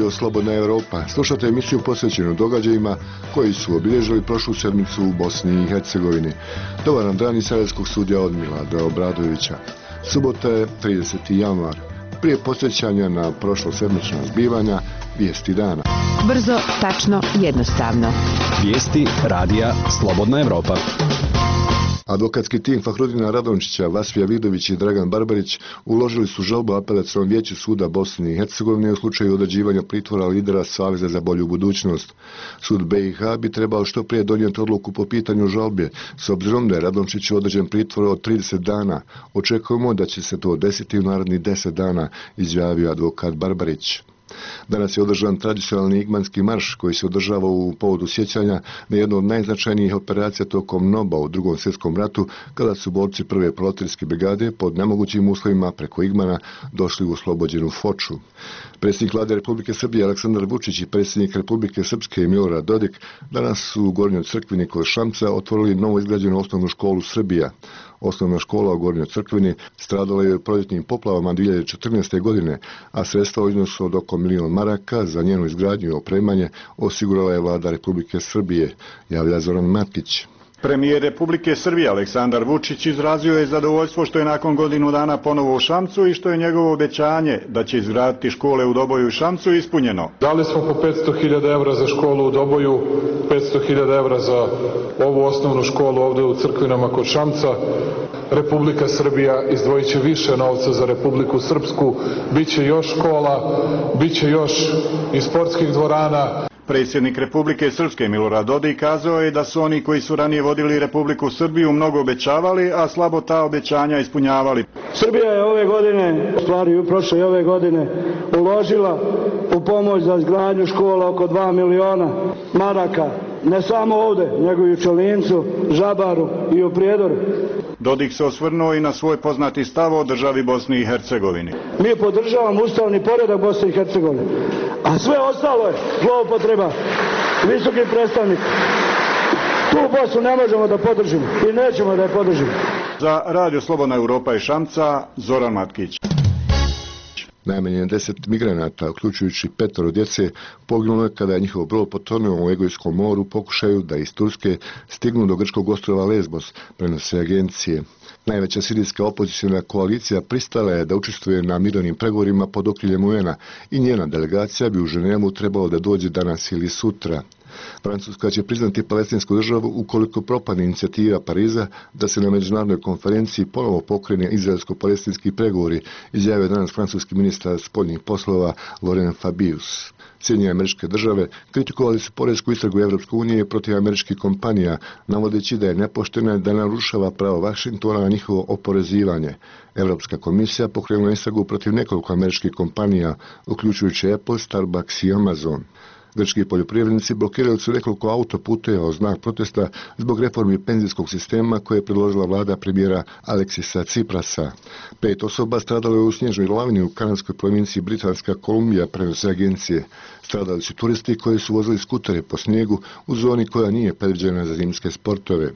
Radio Slobodna Europa. Slušate emisiju posvećenu događajima koji su obilježili prošlu sedmicu u Bosni i Hercegovini. Dobar nam dan iz Sarajevskog studija od Milada Obradovića. Subota je 30. januar. Prije podsjećanja na prošlosedmična zbivanja, vijesti dana. Brzo, tačno, jednostavno. Vijesti radija Slobodna Europa. Advokatski tim Fahrudina Radončića, Vasfija Vidović i Dragan Barbarić uložili su žalbu Apelacionom vijeću suda Bosne i Hercegovine u slučaju određivanja pritvora lidera Saveza za bolju budućnost. Sud BiH bi trebao što prije donijeti odluku po pitanju žalbe, s obzirom da je Radončiću određen pritvor od 30 dana. Očekujemo da će se to desiti u narednih 10 dana, izjavio advokat Barbarić. Danas je održan tradicionalni igmanski marš koji se održava u povodu sjećanja na jednu od najznačajnijih operacija tokom NOB-a u Drugom svjetskom ratu, kada su borci prve proletarske brigade pod nemogućim uslovima preko Igmana došli u oslobođenu Foču. Predsjednik Vlade Republike Srbije Aleksandar Vučić i predsjednik Republike Srpske Milorad Dodik danas su u Gornjoj Crkvini kod Šamca otvorili novo izgrađenu osnovnu školu Srbija. Osnovna škola u Gornjoj Crkvini stradala je u proljetnim poplavama 2014. godine, a sredstva u iznosu od oko 1 milion maraka za njenu izgradnju i opremanje osigurala je Vlada Republike Srbije, javlja Zoran Matkić. Premijer Republike Srbije Aleksandar Vučić izrazio je zadovoljstvo što je nakon godinu dana ponovo u Šamcu i što je njegovo obećanje da će izgraditi škole u Doboju i Šamcu ispunjeno. Dali smo po 500.000 evra za školu u Doboju, 500.000 evra za ovu osnovnu školu ovdje u Crkvinama kod Šamca. Republika Srbija izdvojit će više novca za Republiku Srpsku, bit će još škola, bit će još i sportskih dvorana. Predsjednik Republike Srpske Milorad Dodik kazao je da su oni koji su ranije vodili Republiku Srbiju mnogo obećavali, a slabo ta obećanja ispunjavali. Srbija je ove godine, stvari prošle i ove godine, uložila u pomoć za izgradnju škola oko 2 miliona maraka. Ne samo ovdje, nego i u Čelincu, Žabaru i u Prijedoru. Dodik se osvrnuo i na svoj poznati stav o državi Bosni i Hercegovini. Mi podržavamo ustavni poredak Bosne i Hercegovine, a sve ostalo je zloupotreba visokih predstavnika. Tu Bosnu ne možemo da podržimo i nećemo da je podržimo. Za Radio Slobodna Europa i Šamca, Zoran Matkić. Najmanje 10 migranata, uključujući 5 djece, poginulo je kada je njihov brod potonuo u Egejskom moru u pokušaju da iz Turske stignu do grčkog ostrva Lesbos, prenose agencije. Najveća sirijska opoziciona koalicija pristala je da učestvuje na mirovnim pregovorima pod okriljem UN-a i njena delegacija bi u Ženevu trebalo da dođe danas ili sutra. Francuska će priznati palestinsku državu ukoliko propadne inicijativa Pariza da se na međunarodnoj konferenciji ponovo pokrene izraelsko-palestinski pregovori, izjavio danas francuski ministar spoljnih poslova Laurent Fabius. Sjedinjene Američke Države kritikovali su poresku istragu Evropske unije protiv američkih kompanija, navodeći da je nepoštena da narušava pravo Vašingtona na njihovo oporezivanje. Europska komisija pokrenula istragu protiv nekoliko američkih kompanija, uključujući Apple, Starbucks i Amazon. Grčki poljoprivrednici blokirali su nekoliko autoputeva u znak protesta zbog reformi penzijskog sistema koje je predložila vlada premijera Aleksisa Ciprasa. 5 osoba stradalo je u snježnoj lavini u kanadskoj provinciji Britanska Kolumbija, prenose agencije. Stradali su turisti koji su vozili skutere po snijegu u zoni koja nije predviđena za zimske sportove.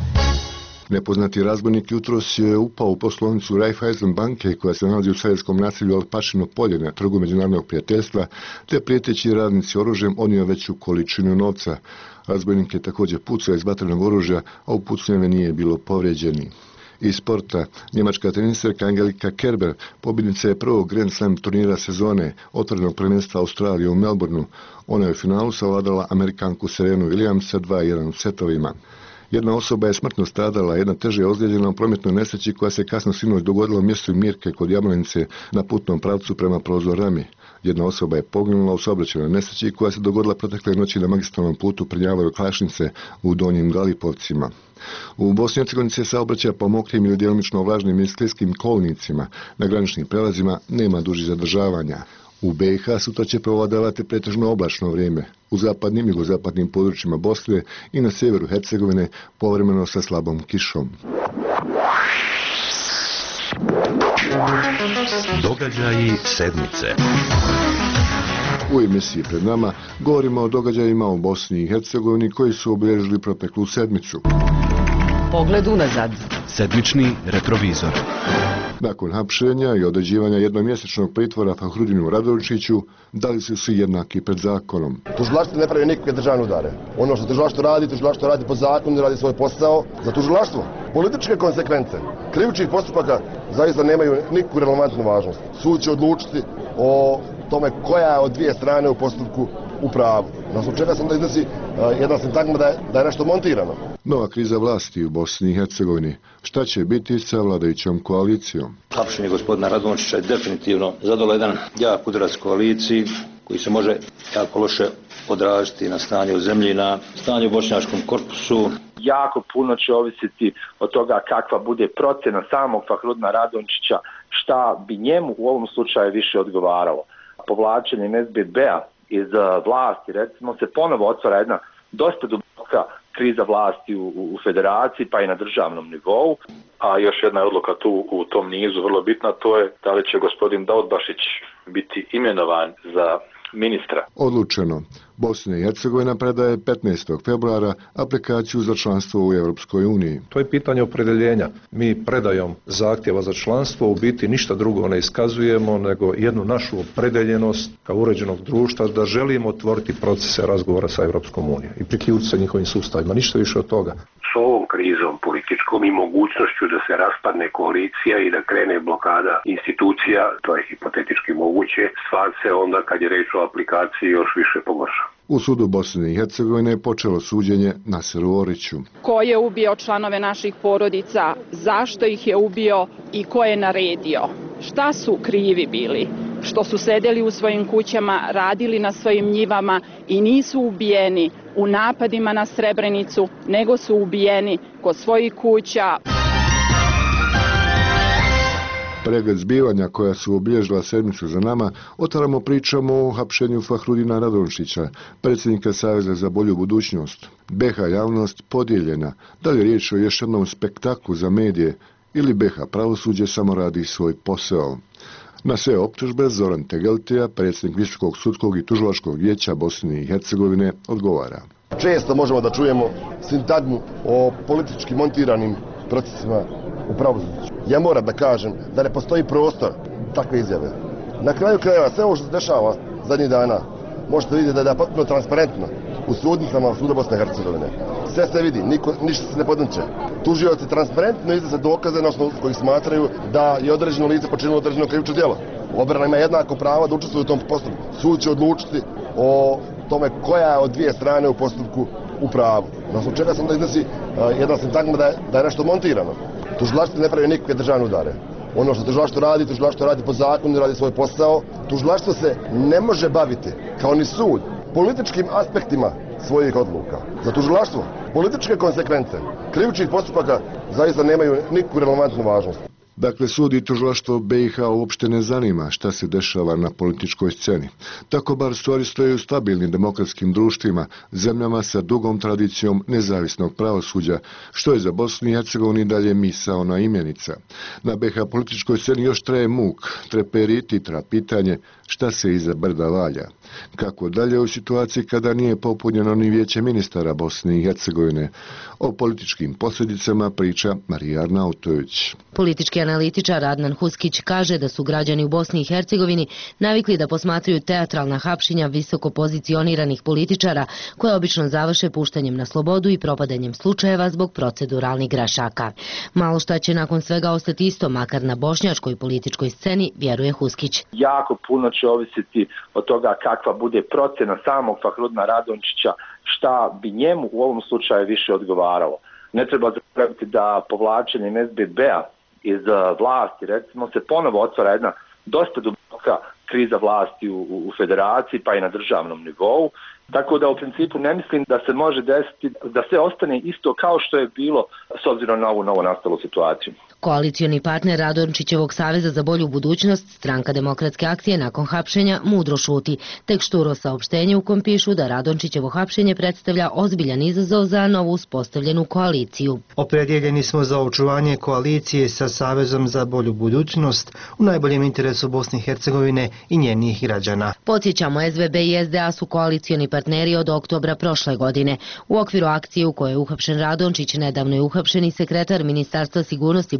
Nepoznati razbojnik jutros je upao u poslovnicu Raiffeisen banke koja se nalazi u sarajevskom naselju Alpašino polje na Trgu međunarodnog prijateljstva, te prijeteći radnici oružjem odnio veću količinu novca. Razbojnik je također pucao iz vatrenog oružja, a u pucnjave nije bilo povrijeđeni. Iz sporta, njemačka teniserka Angelika Kerber, pobjednica je prvog Grand Slam turnira sezone, otvorenog prvenstva Australije u Melbourneu. Ona je u finalu savladala Amerikanku Serenu Williams sa 2:1 u setovima. Jedna osoba je smrtno stradala, jedna teže je ozlijeđena u prometnoj nesreći koja se kasno sinoć dogodila u mjestu Mirke kod Jablanice na putnom pravcu prema Prozorami. Jedna osoba je poginula u saobraćajnoj nesreći koja se dogodila protekle noći na magistralnom putu Prnjavoj-Klašnice u Donjim Galipovcima. U Bosni i Hercegovini se saobraća po mokrim ili djelomično vlažnim i skliskim kolnicima. Na graničnim prelazima nema dužih zadržavanja. U BiH sutra će prevladavati pretežno oblačno vrijeme. U zapadnim i jugozapadnim područjima Bosne i na sjeveru Hercegovine povremeno sa slabom kišom. Događaji sedmice. U emisiji pred nama govorimo o događajima u Bosni i Hercegovini koji su obilježili proteklu sedmicu. Pogled unazad. Sedmični retrovizor. Nakon hapšenja i određivanja jednomjesečnog pritvora Fahrudinu Radončiću, da li su svi jednaki pred zakonom? Tužilaštvo ne pravi nikakve državne udare. Ono što tužilaštvo radi po zakonu, radi svoj posao. Za tužilaštvo političke konsekvence krivičnih postupaka zaista nemaju nikakvu relevantnu važnost. Sud će odlučiti o tome koja je od dvije strane u postupku u pravu. Na zbog čega sam da iznosi jedna sintagma da je nešto montirano. Nova kriza vlasti u Bosni i Hercegovini. Šta će biti sa vladajućom koalicijom? Hapšenje gospodina Radončića je definitivno zadalo jedan jak udarac koaliciji koji se može jako loše odraziti na stanje u zemlji, na stanje u bošnjačkom korpusu. Jako puno će ovisiti od toga kakva bude procjena samog Fahrudina Radončića, šta bi njemu u ovom slučaju više odgovaralo. Povlačenjem SBB-a iz vlasti, recimo, se ponovo otvara jedna dosta duboka kriza vlasti u federaciji, pa i na državnom nivou. A još jedna odluka tu u tom nizu vrlo bitna, to je da li će gospodin Daudbašić biti imenovan za ministra. Odlučeno. Bosna i Hercegovina predaje 15. februara aplikaciju za članstvo u Europskoj uniji. To je pitanje opredjeljenja. Mi predajom zahtjeva za članstvo u biti ništa drugo ne iskazujemo nego jednu našu opredjeljenost kao uređenog društva da želimo otvoriti procese razgovora sa Europskom unijom i priključiti se njihovim sustavima. Ništa više od toga. S ovom krizom političkom i mogućnošću da se raspadne koalicija i da krene blokada institucija, to je hipotetički moguće, stvar se onda kad je reč o aplikaciji još više pogorša. U sudu Bosne i Hercegovine je počelo suđenje Naseru Oriću. Ko je ubio članove naših porodica, zašto ih je ubio i ko je naredio? Šta su krivi bili? Što su sedeli u svojim kućama, radili na svojim njivama i nisu ubijeni u napadima na Srebrenicu, nego su ubijeni kod svojih kuća. Pregled zbivanja koja su obilježila sedmicu za nama, otvaramo pričamo o hapšenju Fahrudina Radončića, predsjednika Saveza za bolju budućnost. BiH javnost podijeljena. Da li je riječ o još jednom spektaklu za medije ili BiH pravosuđe samo radi svoj posao? Na sve optužbe Zoran Tegeltija, predsjednik Visokog sudskog i tužilačkog vijeća Bosne i Hercegovine, odgovara. Često možemo da čujemo sintagmu o politički montiranim procesima u pravosuđu. Ja moram da kažem da ne postoji prostor takve izjave. Na kraju krajeva sve ovo što se dešava zadnjih dana možete vidjeti da je potpuno transparentno u sudnicama suda Bosne i Hercegovine. Sve se vidi, ništa se ne podmeće. Tužioci transparentno iznose dokaze na osnovu kojih smatraju da je određeno lice počinilo određeno krivično djelo. Odbrana ima jednako pravo da učestvuje u tom postupku. Sud će odlučiti o tome koja je od dvije strane u postupku u pravu. Na zbog čega sam da iznosi jedna sintagma da je nešto montirano. Tužilaštvo ne pravi nikakve državne udare. Ono što tužilaštvo radi po zakonu, radi svoj posao. Tužilaštvo se ne može baviti, kao ni sud, političkim aspektima svojih odluka. Za tužilaštvo političke konsekvence krivičnih postupaka zaista nemaju nikakvu relevantnu važnost. Dakle, sud i tužilaštvo BiH uopšte ne zanima šta se dešava na političkoj sceni. Tako bar stvari stoje u stabilnim demokratskim društvima, zemljama sa dugom tradicijom nezavisnog pravosuđa, što je za Bosnu i Hercegovini dalje misaona imenica. Na BiH političkoj sceni još traje muk, treperi i titra pitanje šta se iza brda valja. Kako dalje u situaciji kada nije popunjeno ni vijeće ministara Bosne i Hercegovine? O političkim posljedicama priča Marija Arnautović. Politički analitičar Adnan Huskić kaže da su građani u Bosni i Hercegovini navikli da posmatraju teatralna hapšenja visoko pozicioniranih političara koje obično završe puštanjem na slobodu i propadanjem slučajeva zbog proceduralnih grešaka. Malo šta će nakon svega ostati isto, makar na bošnjačkoj političkoj sceni, vjeruje Huskić. Jako puno će ovisiti od toga kakva bude procjena samog Fahrudina Radončića, šta bi njemu u ovom slučaju više odgovaralo. Ne treba zaboraviti da povlačenjem SBB-a iz vlasti, recimo, se ponovo otvara jedna dosta duboka kriza vlasti u federaciji, pa i na državnom nivou. Tako da u principu ne mislim da se može desiti da sve ostane isto kao što je bilo s obzirom na ovu novo nastalu situaciju. Koalicioni partner Radončićevog Saveza za bolju budućnost, Stranka demokratske akcije, nakon hapšenja mudro šuti. Tek šturo saopštenje u kom pišu da Radončićevo hapšenje predstavlja ozbiljan izazov za novu uspostavljenu koaliciju. Opredjeljeni smo za očuvanje koalicije sa Savezom za bolju budućnost u najboljem interesu Bosne i Hercegovine i njenih građana. Podsjećamo, SBB i SDA su koalicioni partneri od oktobra prošle godine. U okviru akcije u kojoj je uhapšen Radončić, nedavno je uhapšen i sekretar Ministarstva sigurnosti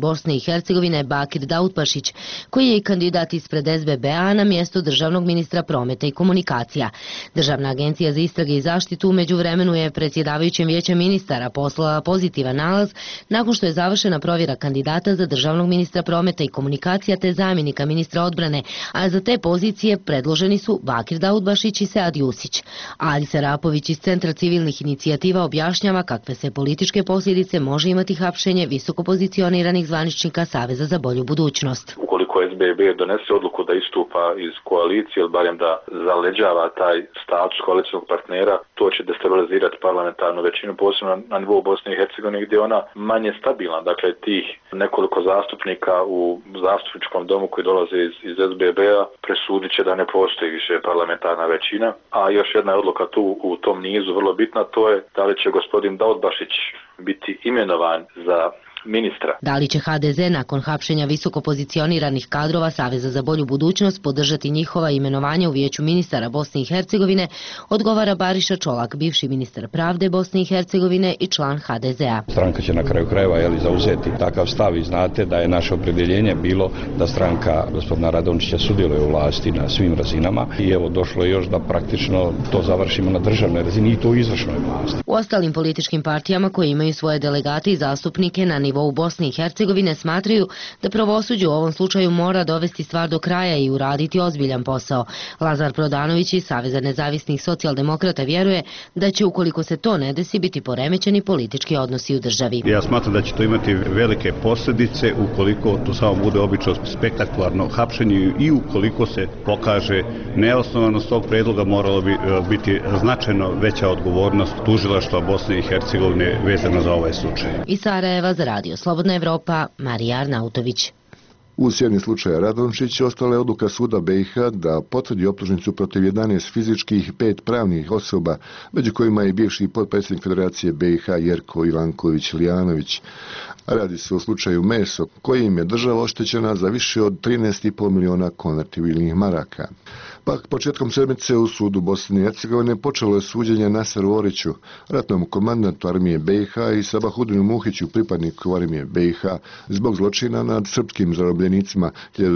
Bosne i Hercegovine Bakir Daudbašić, koji je i kandidat ispred SBB-a na mjesto državnog ministra prometa i komunikacija. Državna agencija za istrage i zaštitu u međuvremenu je predsjedavajućem vijeća ministara poslala pozitivan nalaz nakon što je završena provjera kandidata za državnog ministra prometa i komunikacija te zamjenika ministra odbrane, a za te pozicije predloženi su Bakir Daudbašić i Sead Jusić. Ali Serapović iz Centra civilnih inicijativa objašnjava kakve se političke posljedice može imati hapšenje visoko pozicioniranih zvaničnika Saveza za bolju budućnost. Ukoliko SBB donese odluku da istupa iz koalicije ili barem da zaleđava taj status koalicijskog partnera, to će destabilizirati parlamentarnu većinu, posebno na nivou Bosne i Hercegovine gdje je ona manje stabilna. Dakle, tih nekoliko zastupnika u zastupničkom domu koji dolaze iz SBB-a presudit će da ne postoji više parlamentarna većina. A još jedna odluka tu u tom nizu vrlo bitna, to je da li će gospodin Daudbašić biti imenovan za ministra. Da li će HDZ nakon hapšenja visoko pozicioniranih kadrova Saveza za bolju budućnost podržati njihova imenovanja u vijeću ministara Bosne i Hercegovine, odgovara Bariša Čolak, bivši ministar pravde Bosne i Hercegovine i član HDZ-a. Stranka će na kraju krajeva zauzeti takav stav i znate da je naše opredjeljenje bilo da stranka gospodina Radončića sudjeluje u vlasti na svim razinama i evo došlo je još da praktično to završimo na državnoj razini i to u izvršnoj vlasti. U ostalim političkim partijama koji imaju svoje delegate i zastupnike na nivou Bosne i Hercegovine smatraju da pravosuđe u ovom slučaju mora dovesti stvar do kraja i uraditi ozbiljan posao. Lazar Prodanović iz Saveza nezavisnih socijaldemokrata vjeruje da će, ukoliko se to ne desi, biti poremećeni politički odnosi u državi. Ja smatram da će to imati velike posljedice ukoliko to samo bude obično spektakularno hapšenje i ukoliko se pokaže neosnovanost tog predloga, moralo bi biti značajno veća odgovornost tužilaštva Bosne i Hercegovine vezano za ovaj slučaj. Iz Sarajeva za Radio Slobodna Evropa, Marija Arnautović. U sjeni slučaja Radončić ostala je odluka suda BiH da potvrdi optužnicu protiv 11 fizičkih i 5 pravnih osoba, među kojima je bivši potpredsjednik Federacije BiH Jerko Ivanković-Lijanović. Radi se o slučaju Meso, kojim je država oštećena za više od 13,5 miliona konvertibilnih maraka. Pak početkom sedmice u sudu Bosne i Hercegovine počelo je suđenje Naseru Oriću, ratnom komandantu armije BiH i Sabahudinu Muhiću, pripadniku armije BiH, zbog zločina nad srpskim zarobljenicima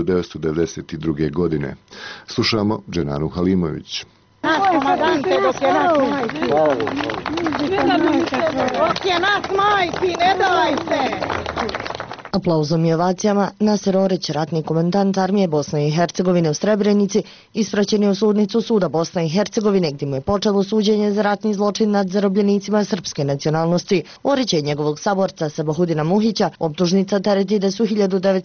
1992. godine. Slušamo Dženanu Halimović. Aplauzom i ovacijama Naser Orić, ratni komandant armije Bosne i Hercegovine u Srebrenici, ispraćen je u sudnicu suda Bosne i Hercegovine gdje mu je počelo suđenje za ratni zločin nad zarobljenicima srpske nacionalnosti. Orić je njegovog saborca Sabahudina Muhića optužnica tereti da su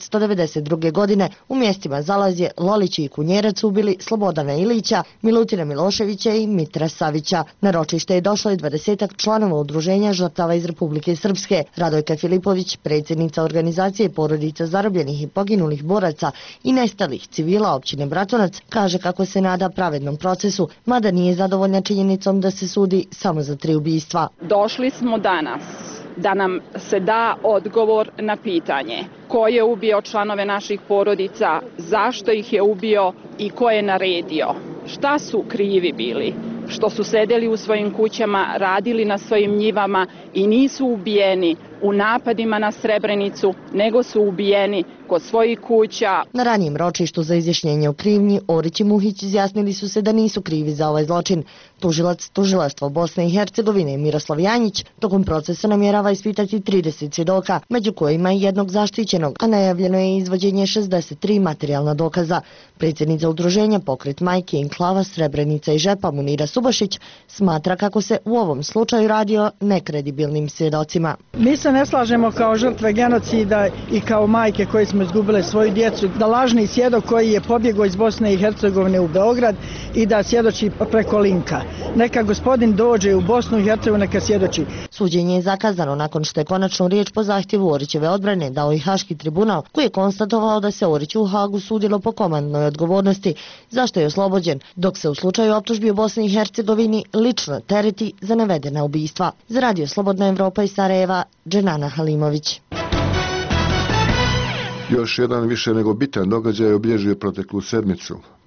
1992. godine u mjestima Zalazje, Lolići i Kunjerac ubili Slobodana Ilića, Milutina Miloševića i Mitra Savića. Na ročište je došlo i 20 članova udruženja žrtava iz Republike Srpske. Radojka Filipović, predsjednica organizacije porodica zarobljenih i poginulih boraca i nestalih civila općine Bratunac, kaže kako se nada pravednom procesu, mada nije zadovoljna činjenicom da se sudi samo za 3 ubistva. Došli smo danas da nam se da odgovor na pitanje ko je ubio članove naših porodica, zašto ih je ubio i ko je naredio. Šta su krivi bili? Što su sedeli u svojim kućama, radili na svojim njivama i nisu ubijeni u napadima na Srebrenicu, nego su ubijeni kod svojih kuća. Na ranijem ročištu za izjašnjenje o krivnji, Orić i Muhić izjasnili su se da nisu krivi za ovaj zločin. Tužilac tužilaštva Bosne i Hercegovine Miroslav Janjić tokom procesa namjerava ispitati 30 svjedoka, među kojima i jednog zaštićenog, a najavljeno je izvođenje 63 materijalna dokaza. Predsjednica udruženja Pokret majke Enklava Srebrenica i Žepa Munira Subašić smatra kako se u ovom slučaju radi o nekredibilnim svjedocima. Mi se ne slažemo kao žrtve genocida i kao majke koje smo izgubile svoju djecu, da lažni svjedok koji je pobjegao iz Bosne i Hercegovine u Beograd i da svjedoči preko linka. Neka gospodin dođe u Bosnu i Hercegovinu, neka svjedoči. Suđenje je zakazano nakon što je konačnu riječ po zahtjevu Orićeve odbrane dao i Haški tribunal, koji je konstatovao da se Oriću u Hagu sudilo po komandnoj odgovornosti, zašto je oslobođen, dok se u slučaju optužbi u Bosni i Hercegovini lično tereti za navedena ubistva. Za Radio Slobodna Evropa iz Sarajeva, Dženana Halimović. Još jedan više nego bitan događaj obilježio proteklu sedmicu.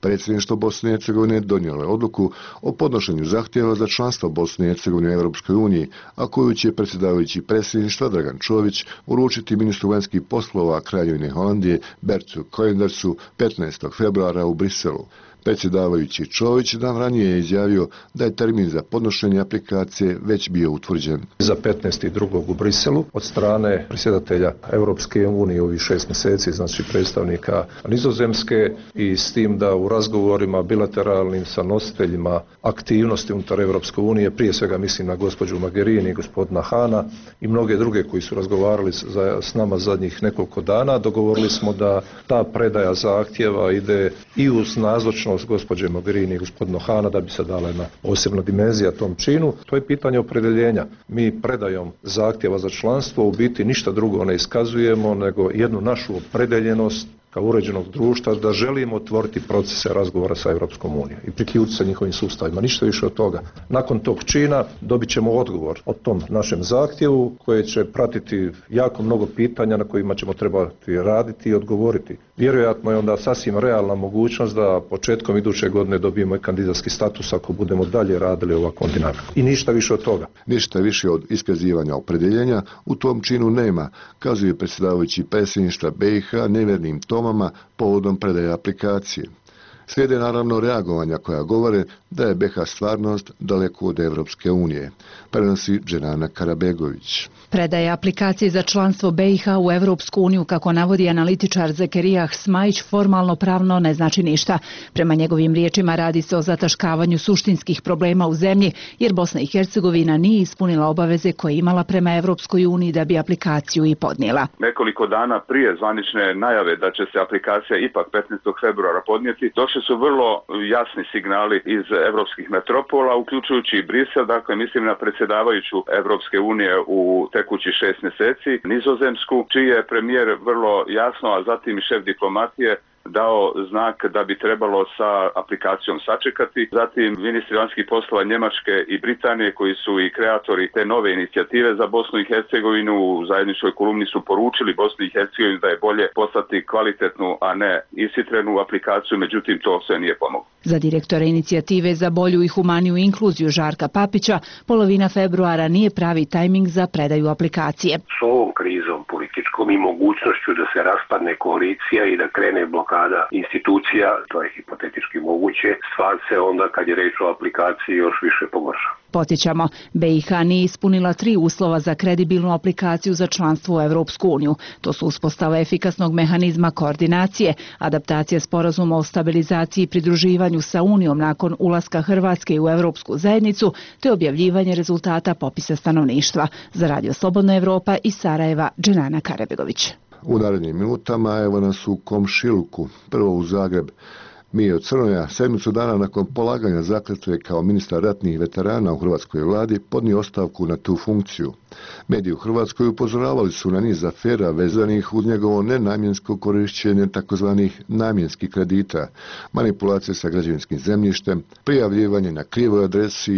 Predsjedništvo Bosne i Hercegovine donijelo je odluku o podnošenju zahtjeva za članstvo Bosne i Hercegovine u Europskoj uniji, a koju će predsjedavajući predsjedništva Dragan Čović uručiti ministru vanjskih poslova Kraljevine Holandije Bertu Koendersu 15. februara u Briselu. Predsjedavajući Čović dan ranije je izjavio da je termin za podnošenje aplikacije već bio utvrđen. Za 15.2. u Briselu od strane predsjedatelja Europske unije ovih 6 mjeseci, znači predstavnika Nizozemske, i s tim da u razgovorima bilateralnim sa nositeljima aktivnosti unutar Europske unije, prije svega mislim na gospođu Mogherini, gospodina Hana i mnoge druge koji su razgovarali s nama zadnjih nekoliko dana, dogovorili smo da ta predaja zahtjeva ide i uz nazočnost gospođe Mogherini i gospodina Hana da bi se dala jedna posebna dimenzija tom činu. To je pitanje opredjeljenja. Mi predajom zahtjeva za članstvo u biti ništa drugo ne iskazujemo nego jednu našu opredjeljenost kao uređenog društva da želimo otvoriti procese razgovora sa Europskom unijom i priključiti se njihovim sustavima. Ništa više od toga. Nakon tog čina dobit ćemo odgovor o tom našem zahtjevu koje će pratiti jako mnogo pitanja na kojima ćemo trebati raditi i odgovoriti. Vjerojatno je onda sasvim realna mogućnost da početkom iduće godine dobijemo i kandidatski status ako budemo dalje radili ovakvom dinamikom. I ništa više od toga. Ništa više od iskazivanja opredjeljenja u tom činu nema, kazuje predsjedavajući predsjedništva BiH nevjernim Tomama povodom predaje aplikacije. Slijede naravno reagovanja koja govore da je BiH stvarnost daleko od Europske unije, prenosi Dženana Karabegović. Predaje aplikacije za članstvo BiH u Europsku uniju, kako navodi analitičar Zekerijah Smajić, formalno pravno ne znači ništa. Prema njegovim riječima radi se o zataškavanju suštinskih problema u zemlji, jer Bosna i Hercegovina nije ispunila obaveze koje je imala prema Europskoj uniji da bi aplikaciju i podnijela. Nekoliko dana prije zvanične najave da će se aplikacija ipak 15. februara podnijeti, došli su vrlo jasni signali iz evropskih metropola, uključujući i Brisel, dakle mislim na predsjedavajuću Evropske unije u tekući 6 mjeseci, Nizozemsku, čiji je premijer vrlo jasno, a zatim i šef diplomatije dao znak da bi trebalo sa aplikacijom sačekati. Zatim ministri vanjskih poslova Njemačke i Britanije, koji su i kreatori te nove inicijative za Bosnu i Hercegovinu, u zajedničkoj kolumni su poručili Bosni i Hercegovini da je bolje poslati kvalitetnu, a ne ishitrenu aplikaciju, međutim to sve nije pomoglo. Za direktora inicijative za bolju i humaniju inkluziju Žarka Papića, polovina februara nije pravi tajming za predaju aplikacije. S ovom krizom političkom i mogućnošću da se raspadne koalicija i da krene blokada institucija, to je hipotetički moguće, stvar se onda kad je reč o aplikaciji još više pogorša. Podsjećamo, BiH nije ispunila 3 uslova za kredibilnu aplikaciju za članstvo u Europsku uniju. To su uspostava efikasnog mehanizma koordinacije, adaptacija sporazuma o stabilizaciji i pridruživanju sa Unijom nakon ulaska Hrvatske u Europsku zajednicu, te objavljivanje rezultata popisa stanovništva. Za Radio Slobodna Evropa iz Sarajeva, Dženana Karabegović. U narednim minutama evo nas u komšiluku, prvo u Zagreb. Mio Crnoja, sedmicu dana nakon polaganja zakletve kao ministar ratnih veterana u hrvatskoj vladi, podnio ostavku na tu funkciju. Mediji u Hrvatskoj upozoravali su na niz afera vezanih uz njegovo nenamjensko korišćenje takozvanih namjenskih kredita, manipulacije sa građevinskim zemljištem, prijavljivanje na krivoj adresi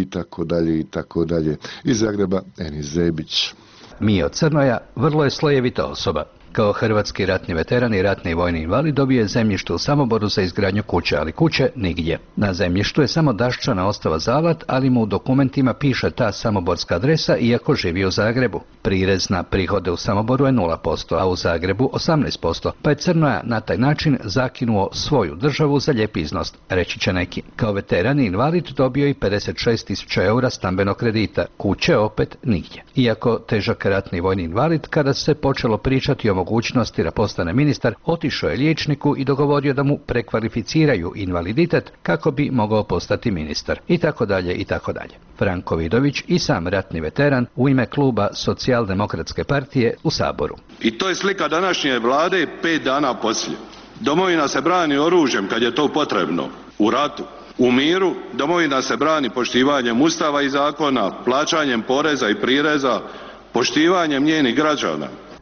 itd. Iz Zagreba, Enis Zebić. Mio Crnoja vrlo je slojevita osoba. Kao hrvatski ratni veteran i ratni vojni invalid dobio je zemljište u Samoboru za izgradnju kuće, ali kuće nigdje. Na zemljištu je samo daščana ostava Zavat, ali mu u dokumentima piše ta samoborska adresa iako živi u Zagrebu. Prirez na prihode u Samoboru je 0%, a u Zagrebu 18%, pa je Crnoja na taj način zakinuo svoju državu za lijep iznos, reći će neki. Kao veteran i invalid dobio i 56.000 eura stambenog kredita, kuće opet nigdje. Iako težak ratni vojni invalid, kada se počelo pričati o mogućnosti da postane ministar, otišao je liječniku i dogovorio da mu prekvalificiraju invaliditet kako bi mogao postati ministar. I tako dalje. Franko Vidović i sam ratni veteran u ime kluba Socijaldemokratske partije u Saboru. I to je slika današnje vlade 5 dana poslije. Domovina se brani oružjem kad je to potrebno, u ratu. U miru domovina se brani poštivanjem Ustava i zakona, plaćanjem poreza i prireza, poštivanjem njenih građana.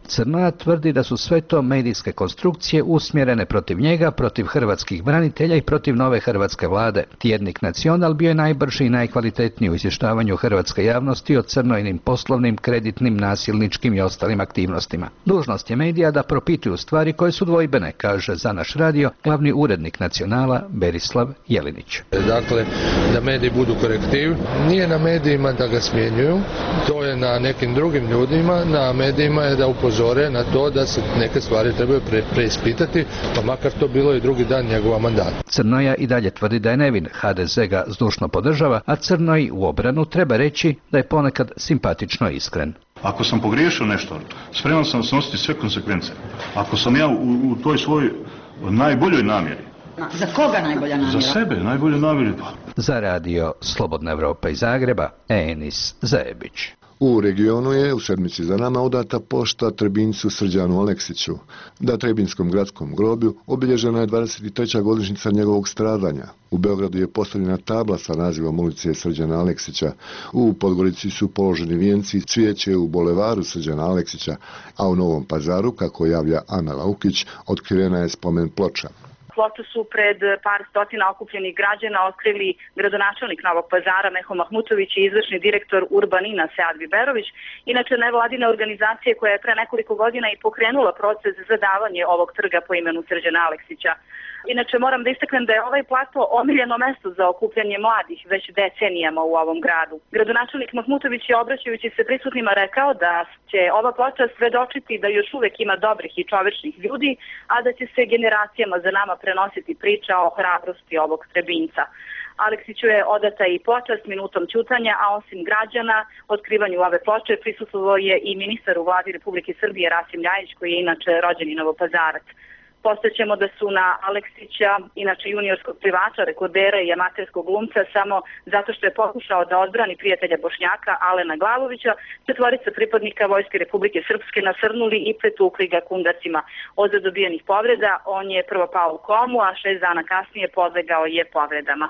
Crnoja tvrdi da su sve to medijske konstrukcije usmjerene protiv njega, protiv hrvatskih branitelja i protiv nove hrvatske vlade. Tjednik Nacional bio je najbrži i najkvalitetniji u izvještavanju hrvatske javnosti o Crnojinim poslovnim, kreditnim, nasilničkim i ostalim aktivnostima. Dužnost je medija da propituju stvari koje su dvojbene, kaže za naš radio glavni urednik Nacionala Berislav Jelinić. Dakle, da mediji budu korektiv, nije na medijima da ga smjenjuju, to je na nekim drugim ljudima, na medijima je da upozore na to da se neke stvari trebaju preispitati, pa makar to bilo i drugi dan njegova mandata. Crnoja i dalje tvrdi da je nevin, HDZ ga zdušno podržava, a Crnoji u obranu treba reći da je ponekad simpatično iskren. Ako sam pogriješio nešto, spreman sam snositi sve konsekvence. Ako sam ja u toj svojoj najboljoj namjeri. Za koga najbolja namjera? Za sebe, najbolja namjera. Za radio Slobodna Evropa iz Zagreba, Enis Zajebić. U regionu je u sedmici za nama udata pošta Trebinjcu Srđanu Aleksiću. Da Trebinskom gradskom groblju obilježena je 23. godišnjica njegovog stradanja. U Beogradu je postavljena tabla sa nazivom ulice Srđana Aleksića. U Podgorici su položeni vijenci cvijeće u bulevaru Srđana Aleksića, a u Novom Pazaru, kako javlja Ana Laukić, otkrivena je spomen ploča. Ploču su pred par stotina okupljenih građana otkrili gradonačelnik Novog Pazara Meho Mahmutović i izvršni direktor Urbanina Sead Viberović, inače nevladine organizacije koja je pre nekoliko godina i pokrenula proces za davanje ovog trga po imenu Srđana Aleksića. Inače, moram da istaknem da je ovaj plato omiljeno mesto za okupljanje mladih već decenijama u ovom gradu. Gradonačelnik Mahmutović je, obraćajući se prisutnima, rekao da će ova ploča svedočiti da još uvek ima dobrih i čovečnih ljudi, a da će se generacijama za nama prenositi priča o hrabrosti ovog Trebinjca. Aleksiću je odata i ploča s minutom ćutanja, a osim građana, otkrivanju ove ploče prisustvovao je i ministar u vladi Republike Srbije Rasim Ljajić, koji je inače rođeni Novopazarac. Postaćemo da su na Aleksića, inače juniorskog plivača, rekordera i amaterskog glumca, samo zato što je pokušao da odbrani prijatelja Bošnjaka Alena Glavovića, četvorica pripadnika Vojske Republike Srpske nasrnuli i pretukli ga kundacima. Od dobijenih povreda on je prvo pao u komu, a 6 dana kasnije podlegao je povredama.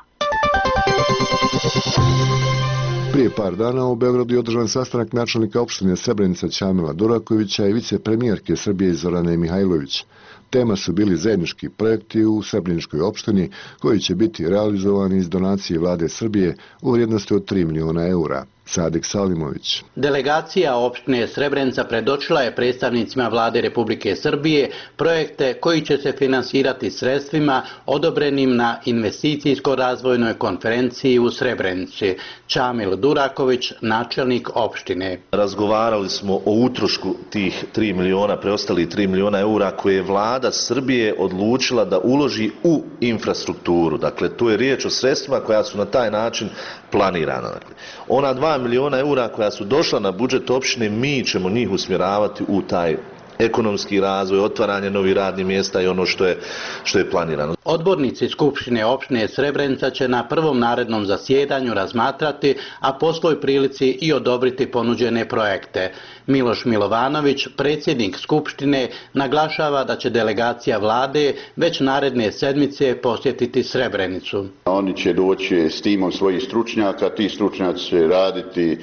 Prije par dana u Beogradu je održan sastanak načelnika opštine Srebrenica Ćamila Durakovića i vicepremijerke Srbije Zorane Mihajlović. Tema su bili zajednički projekti u Srebreničkoj opštini koji će biti realizovani iz donacije vlade Srbije u vrijednosti od 3 miliona eura. Sadik Salimović. Delegacija opštine Srebrenica predočila je predstavnicima vlade Republike Srbije projekte koji će se finansirati sredstvima odobrenim na investicijsko-razvojnoj konferenciji u Srebrenici. Ćamil Duraković, načelnik opštine. Razgovarali smo o utrošku tih 3 miliona, preostali 3 miliona eura koje je vlada Srbije odlučila da uloži u infrastrukturu. Dakle, tu je riječ o sredstvima koja su na taj način planirana. Dakle, ona 2 miliona eura koja su došla na budžet opštine, mi ćemo njih usmjeravati u taj ekonomski razvoj, otvaranje novih radnih mjesta i ono što je planirano. Odbornici Skupštine opštine Srebrenica će na prvom narednom zasjedanju razmatrati, a po svoj prilici i odobriti ponuđene projekte. Miloš Milovanović, predsjednik Skupštine, naglašava da će delegacija vlade već naredne sedmice posjetiti Srebrenicu. Oni će doći s timom svojih stručnjaka, ti stručnjaci će raditi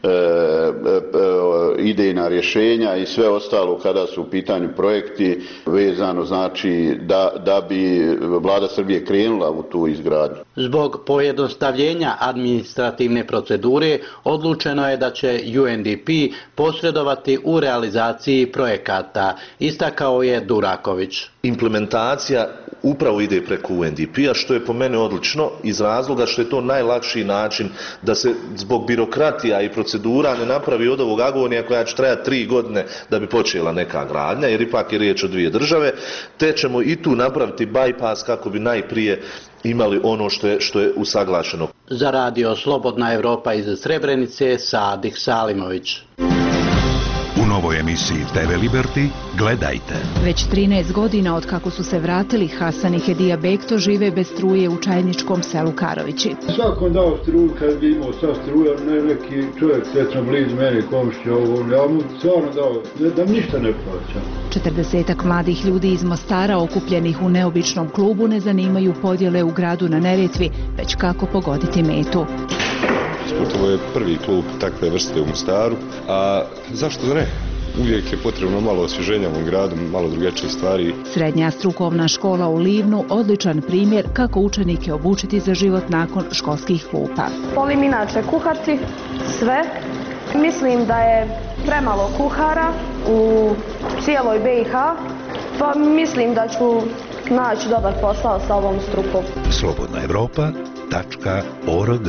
idejna rješenja i sve ostalo kada su u pitanju projekti vezano znači da bi vlada Srbije krenula u tu izgradnju. Zbog pojednostavljenja administrativne procedure odlučeno je da će UNDP posredovati u realizaciji projekata, istakao je Duraković. Implementacija upravo ide preko UNDP-a, što je po mene odlično iz razloga što je to najlakši način da se zbog birokratija i procedura ne napravi od ovog agonija koja će trajati 3 godine da bi počela neka gradnja, jer ipak je riječ o 2 države, te ćemo i tu napraviti bypass kako bi najprije imali ono što je usaglašeno. Za radio Slobodna Evropa iz Srebrenice, Sadik Salimović. U novoj emisiji TV Liberty gledajte. Već 13 godina od kako su se vratili Hasan i Hedija Bekto žive bez struje u čajničkom selu Karovići. Svakom dao struju kad bi imao sva struja, neki čovjek srećno blizu mene, komšće ovom, ja mu stvarno dao da ništa ne plaća. 40-ak mladih ljudi iz Mostara okupljenih u neobičnom klubu ne podjele u gradu na Neretvi, već kako pogoditi metu. Ovo je prvi klub takve vrste u Mostaru, a zašto da ne? uvijek je potrebno malo osvježenja u ovom gradu, malo drugačije stvari. Srednja strukovna škola u Livnu odličan primjer kako učenike obučiti za život nakon školskih klupa. Volim inače kuhati sve. Mislim da je premalo kuhara u cijeloj BiH, pa mislim da ću naći dobar posao sa ovom strukom. slobodnaevropa.org.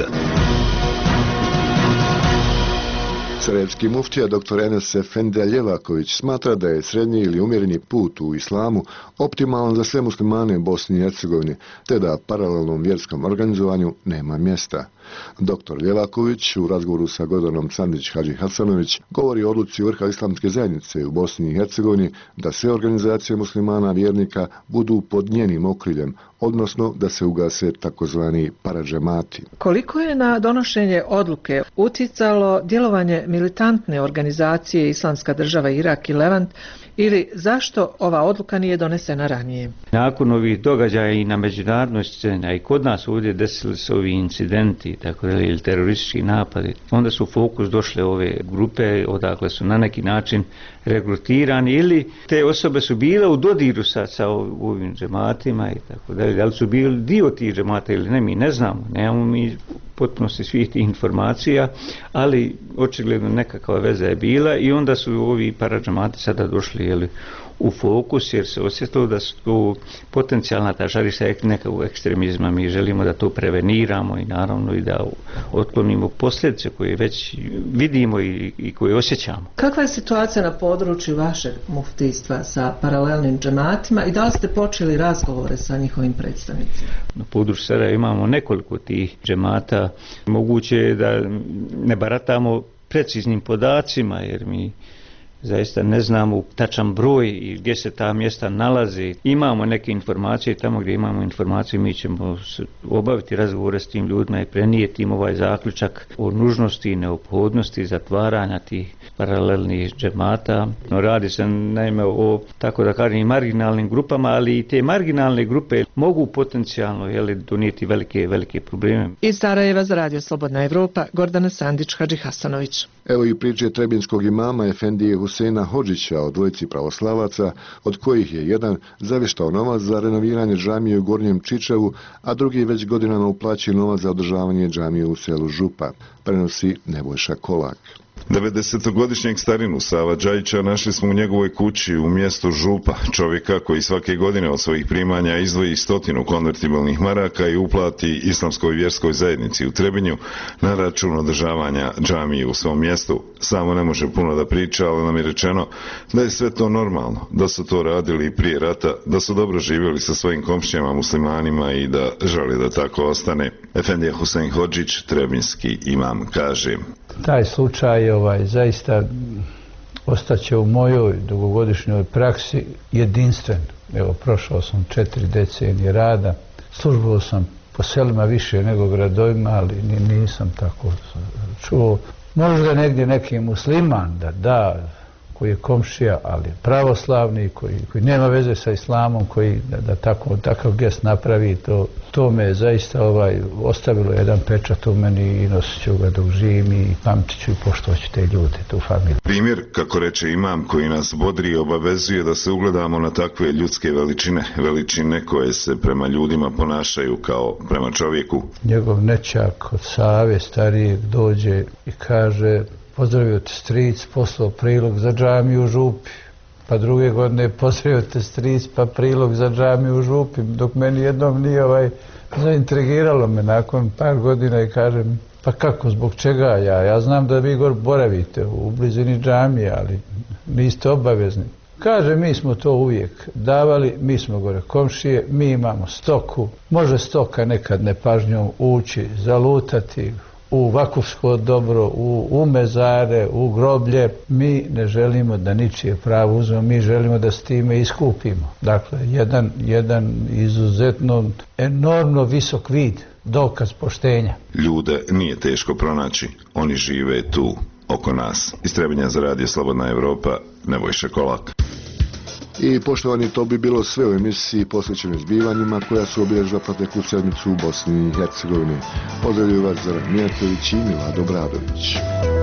Sarajevski muftija dr. Enes Efendija Ljevaković smatra da je srednji ili umjereni put u islamu optimalan za sve muslimane Bosne i Hercegovine, te da paralelnom vjerskom organizovanju nema mjesta. Dr. Ljevaković u razgovoru sa Gordanom Sandić-Hadži-Hasanović govori o odluci vrha islamske zajednice u Bosni i Hercegovini da sve organizacije muslimana vjernika budu pod njenim okriljem, odnosno da se ugase takozvani paradžemati. Koliko je na donošenje odluke uticalo djelovanje militantne organizacije Islamska država Irak i Levant, ili zašto ova odluka nije donesena ranije? Nakon ovih događaja i na međunarodnoj sceni, a i kod nas ovdje desili se ovi incidenti, tako ili teroristički napadi, onda su u fokus došle ove grupe, odakle su na neki način regrutirani, ili te osobe su bile u dodiru sa ovim džematima i tako dalje, da li su bili dio tih džemata ili ne, mi ne znamo, nemamo mi potpunosti svih tih informacija, ali očigledno nekakva veza je bila i onda su ovi paradžemati sada došli u fokus, jer se osjetilo da su to potencijalna ta žarišta nekakvog ekstremizma. Mi želimo da to preveniramo i naravno i da otklonimo posljedice koje već vidimo i koje osjećamo. Kakva je situacija na području vašeg muftijstva sa paralelnim džematima i da li ste počeli razgovore sa njihovim predstavnicima? Na području Sarajeva imamo nekoliko tih džemata. Moguće je da ne baratamo preciznim podacima, jer mi zaista ne znamo tačan broj i gdje se ta mjesta nalaze. Imamo neke informacije, tamo gdje imamo informacije mi ćemo obaviti razgovore s tim ljudima i prenijeti im ovaj zaključak o nužnosti i neophodnosti zatvaranja tih paralelnih džemata. No, radi se naime o, tako da kažem, marginalnim grupama, ali i te marginalne grupe mogu potencijalno donijeti velike probleme. Iz Sarajeva za Radio Slobodna Evropa, Gordana Sandić-Hadži-Hasanović. Evo i priče trebinskog imama Efendije Huseina Hodžića o dvojici pravoslavaca, od kojih je jedan zavještao novac za renoviranje džamije u Gornjem Čičevu, a drugi već godinama uplaćuje novac za održavanje džamije u selu Župa, prenosi Nebojša Kolak. 90-godišnjeg starinu Sava Džajića našli smo u njegovoj kući u mjestu Župa, čovjeka koji svake godine od svojih primanja izdvoji 100 konvertibilnih maraka i uplati islamskoj vjerskoj zajednici u Trebinju na račun održavanja džamije u svom mjestu. Samo ne može puno da priča, ali nam je rečeno da je sve to normalno, da su to radili i prije rata, da su dobro živjeli sa svojim komšijama muslimanima i da želi da tako ostane. Efendija Husein Hodžić, trebinski imam, kaže: taj slučaj zaista ostaće u mojoj dugogodišnjoj praksi jedinstven. Evo, prošao sam 4 decenije rada, službovao sam po selima više nego gradovima, ali nisam tako čuo. Možda negdje neki musliman da, koji je komšija, ali pravoslavni, koji nema veze sa islamom, koji da takav gest napravi, to me je zaista ostavilo jedan pečat u meni i nosit ću ga dok živim i pamtit ću i poštovat ću te ljude, tu familiju. Primjer, kako reče imam, koji nas bodri i obavezuje da se ugledamo na takve ljudske veličine koje se prema ljudima ponašaju kao prema čovjeku. Njegov nećak od Save starijeg dođe i kaže: pozdravio te stric, poslao prilog za džamiju u Župi. Pa druge godine pozdravio te stric, pa prilog za džamiju u Župi. Dok meni jednom nije zaintrigiralo me nakon par godina i kažem: pa kako, zbog čega ja znam da vi boravite u blizini džamije, ali niste obavezni. Kaže: mi smo to uvijek davali, mi smo gore komšije, mi imamo stoku, može stoka nekad nepažnjom ući, zalutati u vakufsko dobro, u mezare, u groblje. Mi ne želimo da ničije pravo uzmemo, mi želimo da s time iskupimo. Dakle, jedan izuzetno enormno visok vid, dokaz poštenja. Ljude nije teško pronaći, oni žive tu oko nas. Iz Trebinja za Radio Slobodna Evropa, Nebojša Kolak. I poštovani, to bi bilo sve u emisiji posvećenoj zbivanjima koja su obilježila proteklu sedmicu u Bosni i Hercegovini. Pozdravljaju vas Zoran Mijatović i Milado Bradović.